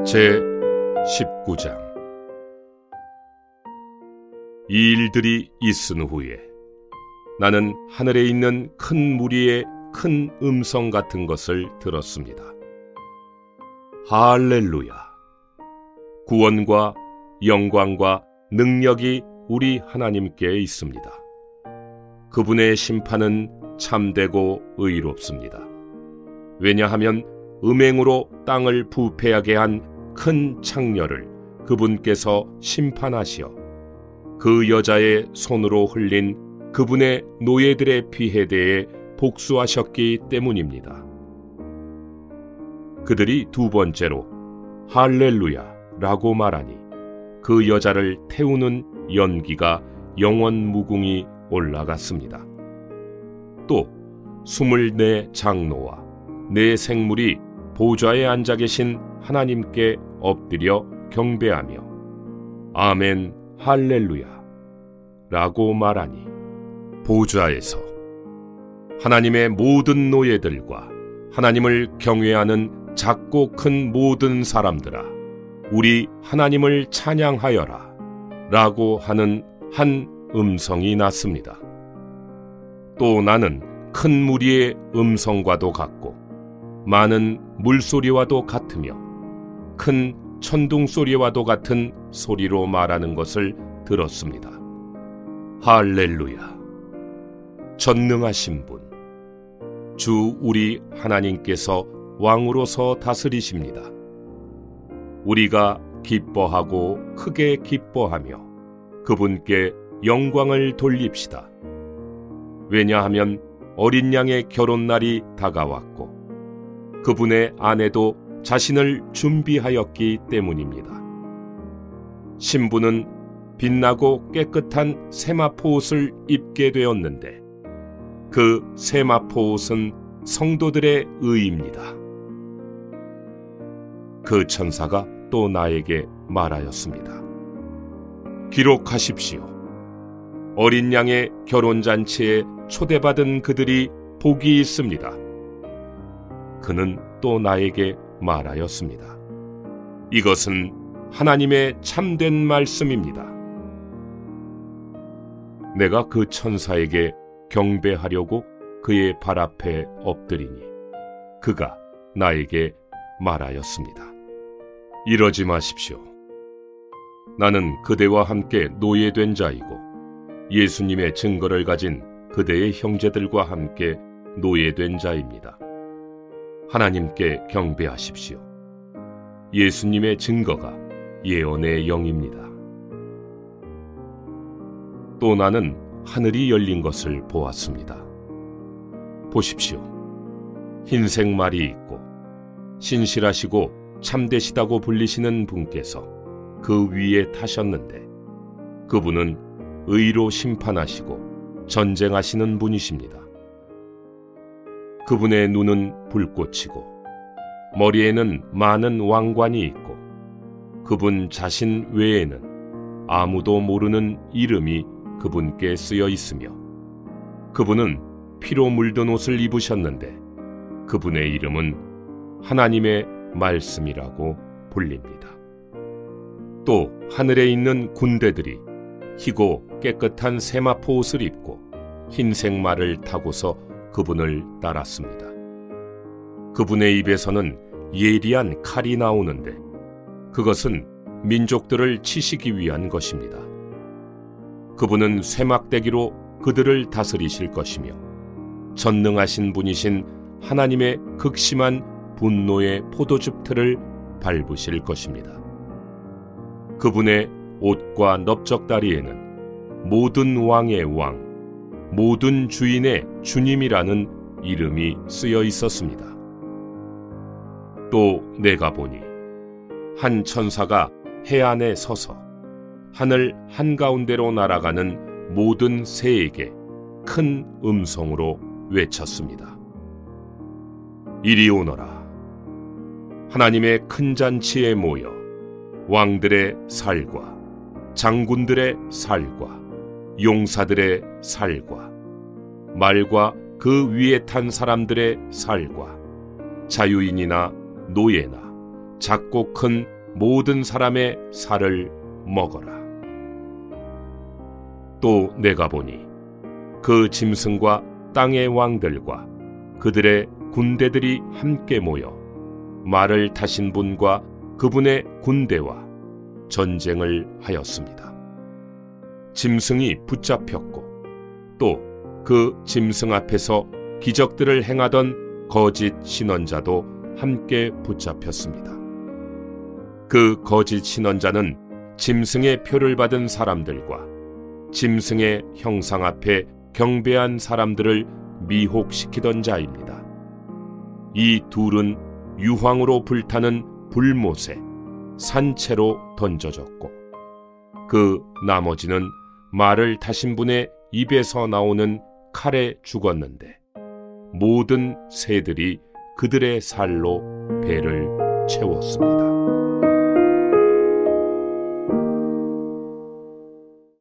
제 19장. 이 일들이 있은 후에 나는 하늘에 있는 큰 무리의 큰 음성 같은 것을 들었습니다. 할렐루야! 구원과 영광과 능력이 우리 하나님께 있습니다. 그분의 심판은 참되고 의롭습니다. 왜냐하면 음행으로 땅을 부패하게 한 큰 창녀를 그분께서 심판하시어 그 여자의 손으로 흘린 그분의 노예들의 피에 대해 복수하셨기 때문입니다. 그들이 두 번째로 할렐루야 라고 말하니 그 여자를 태우는 연기가 영원 무궁히 올라갔습니다. 또 24 장로와 4 생물이 보좌에 앉아 계신 하나님께 엎드려 경배하며 아멘 할렐루야 라고 말하니 보좌에서 하나님의 모든 노예들과 하나님을 경외하는 작고 큰 모든 사람들아 우리 하나님을 찬양하여라 라고 하는 한 음성이 났습니다. 또 나는 큰 무리의 음성과도 같고 많은 물소리와도 같으며 큰 천둥소리와도 같은 소리로 말하는 것을 들었습니다. 할렐루야! 전능하신 분, 주 우리 하나님께서 왕으로서 다스리십니다. 우리가 기뻐하고 크게 기뻐하며 그분께 영광을 돌립시다. 왜냐하면 어린 양의 결혼날이 다가왔고 그분의 아내도 자신을 준비하였기 때문입니다. 신부는 빛나고 깨끗한 세마포 옷을 입게 되었는데 그 세마포 옷은 성도들의 의입니다. 그 천사가 또 나에게 말하였습니다. 기록하십시오. 어린 양의 결혼잔치에 초대받은 그들이 복이 있습니다. 그는 또 나에게 말하였습니다. 이것은 하나님의 참된 말씀입니다. 내가 그 천사에게 경배하려고 그의 발 앞에 엎드리니 그가 나에게 말하였습니다. 이러지 마십시오. 나는 그대와 함께 노예된 자이고 예수님의 증거를 가진 그대의 형제들과 함께 노예된 자입니다. 하나님께 경배하십시오. 예수님의 증거가 예언의 영입니다. 또 나는 하늘이 열린 것을 보았습니다. 보십시오. 흰색 말이 있고 신실하시고 참되시다고 불리시는 분께서 그 위에 타셨는데 그분은 의로 심판하시고 전쟁하시는 분이십니다. 그분의 눈은 불꽃이고 머리에는 많은 왕관이 있고 그분 자신 외에는 아무도 모르는 이름이 그분께 쓰여 있으며 그분은 피로 물든 옷을 입으셨는데 그분의 이름은 하나님의 말씀이라고 불립니다. 또 하늘에 있는 군대들이 희고 깨끗한 세마포 옷을 입고 흰색 말을 타고서 그분을 따랐습니다. 그분의 입에서는 예리한 칼이 나오는데 그것은 민족들을 치시기 위한 것입니다. 그분은 쇠막대기로 그들을 다스리실 것이며 전능하신 분이신 하나님의 극심한 분노의 포도즙 틀을 밟으실 것입니다. 그분의 옷과 넓적다리에는 모든 왕의 왕, 모든 주인의 주님이라는 이름이 쓰여 있었습니다. 또 내가 보니 한 천사가 해안에 서서 하늘 한가운데로 날아가는 모든 새에게 큰 음성으로 외쳤습니다. 이리 오너라. 하나님의 큰 잔치에 모여 왕들의 살과 장군들의 살과 용사들의 살과 말과 그 위에 탄 사람들의 살과 자유인이나 노예나 작고 큰 모든 사람의 살을 먹어라. 또 내가 보니 그 짐승과 땅의 왕들과 그들의 군대들이 함께 모여 말을 타신 분과 그분의 군대와 전쟁을 하였습니다. 짐승이 붙잡혔고 또 그 짐승 앞에서 기적들을 행하던 거짓 신언자도 함께 붙잡혔습니다. 그 거짓 신언자는 짐승의 표를 받은 사람들과 짐승의 형상 앞에 경배한 사람들을 미혹시키던 자입니다. 이 둘은 유황으로 불타는 불못에 산채로 던져졌고 그 나머지는 말을 타신 분의 입에서 나오는 칼에 죽었는데 모든 새들이 그들의 살로 배를 채웠습니다.